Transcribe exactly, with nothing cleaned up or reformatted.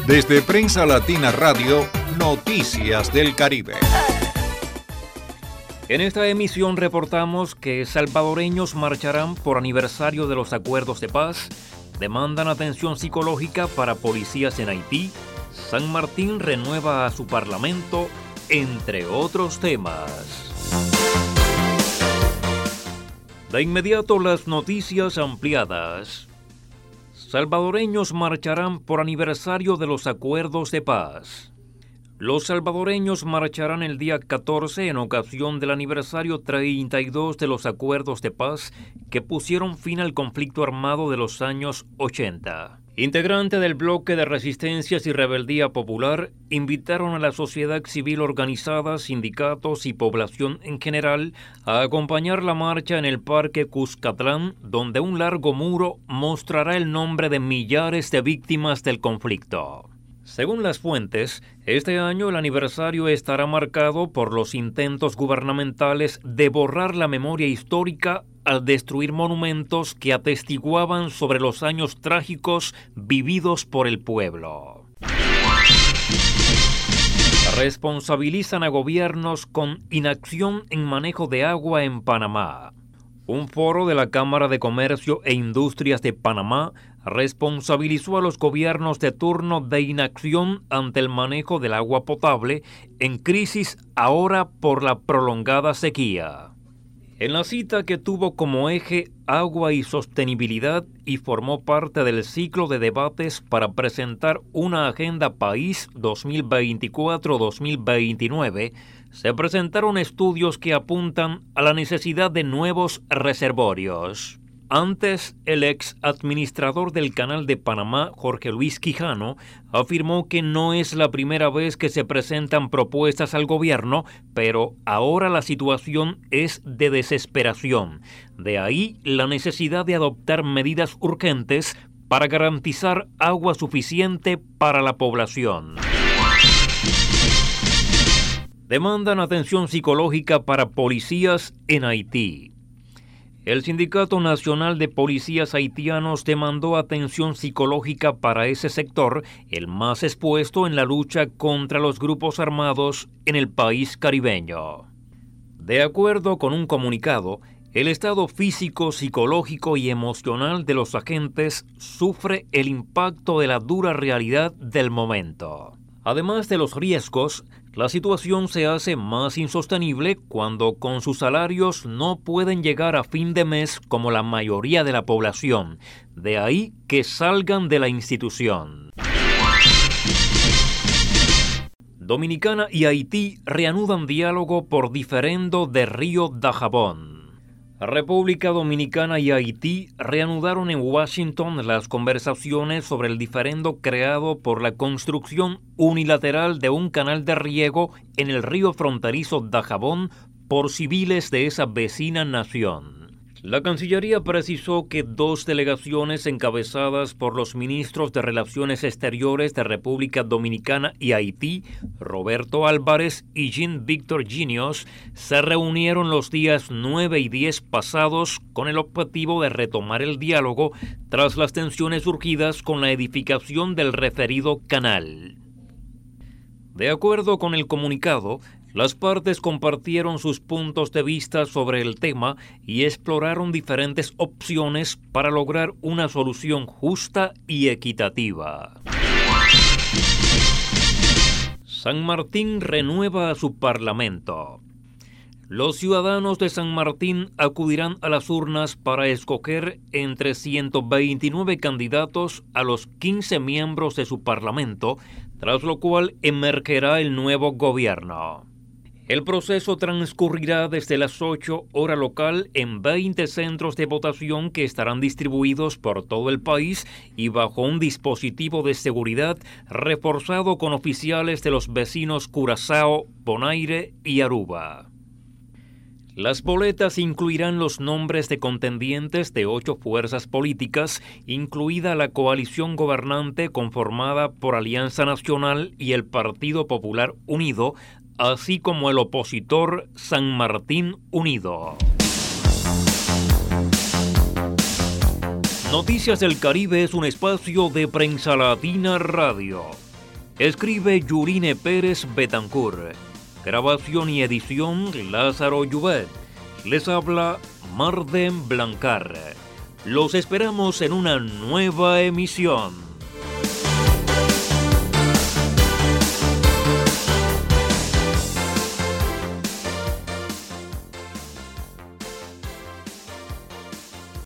Desde Prensa Latina Radio, Noticias del Caribe. En esta emisión reportamos que salvadoreños marcharán por aniversario de los acuerdos de paz, demandan atención psicológica para policías en Haití, San Martín renueva a su parlamento, entre otros temas. De inmediato las noticias ampliadas. Salvadoreños marcharán por aniversario de los acuerdos de paz. Los salvadoreños marcharán el día catorce en ocasión del aniversario treinta y dos de los acuerdos de paz que pusieron fin al conflicto armado de los años ochenta. Integrante del bloque de resistencias y rebeldía popular, invitaron a la sociedad civil organizada, sindicatos y población en general a acompañar la marcha en el Parque Cuscatlán, donde un largo muro mostrará el nombre de millares de víctimas del conflicto. Según las fuentes, este año el aniversario estará marcado por los intentos gubernamentales de borrar la memoria histórica al destruir monumentos que atestiguaban sobre los años trágicos vividos por el pueblo. Responsabilizan a gobiernos con inacción en manejo de agua en Panamá. Un foro de la Cámara de Comercio e Industrias de Panamá responsabilizó a los gobiernos de turno de inacción ante el manejo del agua potable en crisis ahora por la prolongada sequía. En la cita, que tuvo como eje agua y sostenibilidad y formó parte del ciclo de debates para presentar una agenda país dos mil veinticuatro a dos mil veintinueve, se presentaron estudios que apuntan a la necesidad de nuevos reservorios. Antes, el ex administrador del Canal de Panamá, Jorge Luis Quijano, afirmó que no es la primera vez que se presentan propuestas al gobierno, pero ahora la situación es de desesperación. De ahí la necesidad de adoptar medidas urgentes para garantizar agua suficiente para la población. Demandan atención psicológica para policías en Haití. El Sindicato Nacional de Policías Haitianos demandó atención psicológica para ese sector, el más expuesto en la lucha contra los grupos armados en el país caribeño. De acuerdo con un comunicado, el estado físico, psicológico y emocional de los agentes sufre el impacto de la dura realidad del momento. Además de los riesgos, la situación se hace más insostenible cuando con sus salarios no pueden llegar a fin de mes como la mayoría de la población. De ahí que salgan de la institución. Dominicana y Haití reanudan diálogo por diferendo de Río Dajabón. República Dominicana y Haití reanudaron en Washington las conversaciones sobre el diferendo creado por la construcción unilateral de un canal de riego en el río fronterizo Dajabón por civiles de esa vecina nación. La Cancillería precisó que dos delegaciones encabezadas por los ministros de Relaciones Exteriores de República Dominicana y Haití, Roberto Álvarez y Jean-Victor Ginios, se reunieron los días nueve y diez pasados con el objetivo de retomar el diálogo tras las tensiones surgidas con la edificación del referido canal. De acuerdo con el comunicado, las partes compartieron sus puntos de vista sobre el tema y exploraron diferentes opciones para lograr una solución justa y equitativa. San Martín renueva a su parlamento. Los ciudadanos de San Martín acudirán a las urnas para escoger entre ciento veintinueve candidatos a los quince miembros de su parlamento, tras lo cual emergerá el nuevo gobierno. El proceso transcurrirá desde las ocho hora local en veinte centros de votación que estarán distribuidos por todo el país y bajo un dispositivo de seguridad reforzado con oficiales de los vecinos Curazao, Bonaire y Aruba. Las boletas incluirán los nombres de contendientes de ocho fuerzas políticas, incluida la coalición gobernante conformada por Alianza Nacional y el Partido Popular Unido, así como el opositor San Martín Unido. Noticias del Caribe es un espacio de Prensa Latina Radio. Escribe Yurine Pérez Betancourt. Grabación y edición Lázaro Llubet. Les habla Marden Blancar. Los esperamos en una nueva emisión.